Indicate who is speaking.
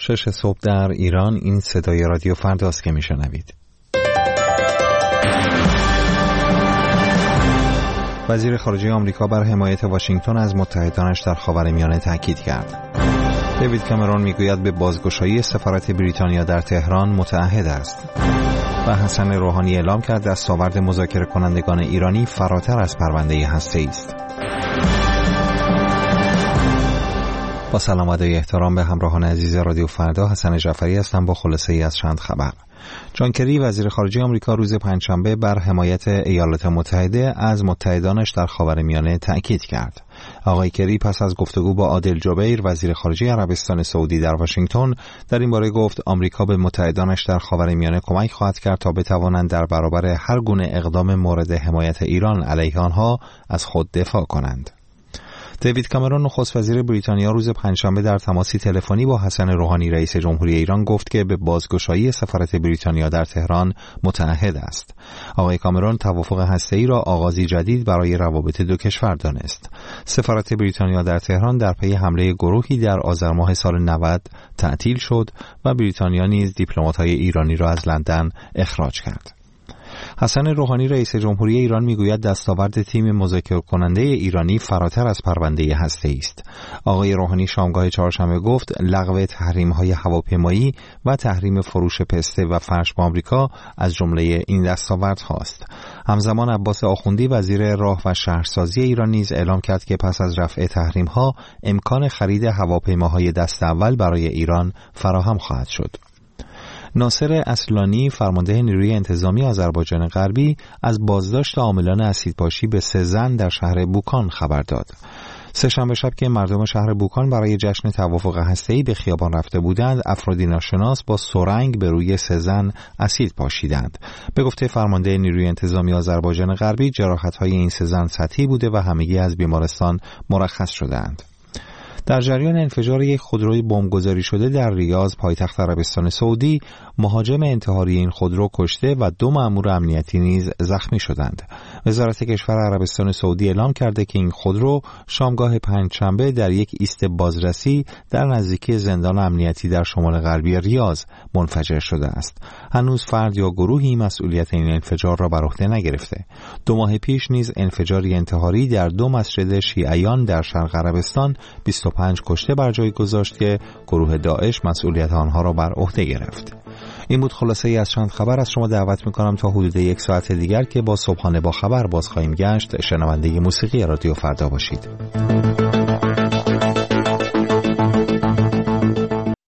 Speaker 1: 6 صبح در ایران. این صدای رادیو فرداست که میشنوید. وزیر خارجه آمریکا بر حمایت واشنگتن از متحدانش در خاورمیانه تاکید کرد. دیوید کامرون میگوید به بازگشایی سفارت بریتانیا در تهران متعهد است. و حسن روحانی اعلام کرد دستاورد مذاکره کنندگان ایرانی فراتر از پرونده هسته‌ای است. با سلام و ادای احترام به همراهان عزیز رادیو فردا، حسن جعفری هستم با خلاصه ای از چند خبر. جان کری وزیر خارجه آمریکا روز پنجشنبه بر حمایت ایالات متحده از متحدانش در خاورمیانه تأکید کرد. آقای کری پس از گفتگو با عادل جبیر وزیر خارجه عربستان سعودی در واشنگتن در این باره گفت آمریکا به متحدانش در خاورمیانه کمک خواهد کرد تا بتوانند در برابر هر گونه اقدام مورد حمایت ایران علیه آنها از خود دفاع کنند. دیوید کامرون نخست وزیر بریتانیا روز پنجشنبه در تماسی تلفنی با حسن روحانی رئیس جمهوری ایران گفت که به بازگشایی سفارت بریتانیا در تهران متعهد است. آقای کامرون توافق هسته‌ای را آغازی جدید برای روابط دو کشور دانست. سفارت بریتانیا در تهران در پی حمله گروهی در آذر ماه سال 90 تعطیل شد و بریتانیا نیز دیپلمات‌های ایرانی را از لندن اخراج کرد. حسن روحانی رئیس جمهوری ایران میگوید دستاورد تیم مذاکره کننده ایرانی فراتر از پرونده هسته‌ای است. آقای روحانی شامگاه چهارشنبه گفت لغو تحریم‌های هواپیمایی و تحریم فروش پسته و فرش به آمریکا از جمله این دستاوردهاست. همزمان عباس آخوندی وزیر راه و شهرسازی ایران نیز اعلام کرد که پس از رفع تحریم‌ها امکان خرید هواپیماهای دست اول برای ایران فراهم خواهد شد. ناصر اصلانی فرمانده نیروی انتظامی آذربایجان غربی از بازداشت عاملان اسیدپاشی به 3 زن در شهر بوکان خبر داد. سه‌شنبه شب که مردم شهر بوکان برای جشن توافق هسته‌ای به خیابان رفته بودند، افرادی ناشناس با سرنگ به روی 3 زن اسید پاشیدند. به گفته فرمانده نیروی انتظامی آذربایجان غربی، جراحت‌های این 3 زن سطحی بوده و همگی از بیمارستان مرخص شدند. در جریان انفجار یک خودروی بمبگذاری شده در ریاض پایتخت عربستان سعودی، مهاجم انتحاری این خودرو کشته و 2 مأمور امنیتی نیز زخمی شدند. وزارت کشور عربستان سعودی اعلام کرده که این خودرو شامگاه پنجشنبه در یک ایست بازرسی در نزدیکی زندان امنیتی در شمال غربی ریاض منفجر شده است. هنوز فرد یا گروهی مسئولیت این انفجار را بر عهده نگرفته. 2 ماه پیش نیز انفجاری انتحاری در 2 مسجد شیعیان در شرق عربستان 25 کشته بر جای گذاشت که گروه داعش مسئولیت آنها را بر عهده گرفت. این بود خلاصه ای از چند خبر. از شما دعوت می‌کنم تا حدود 1 ساعت دیگر که با صبحانه با خبر باز خواهیم گشت شنونده موسیقی رادیو فردا باشید.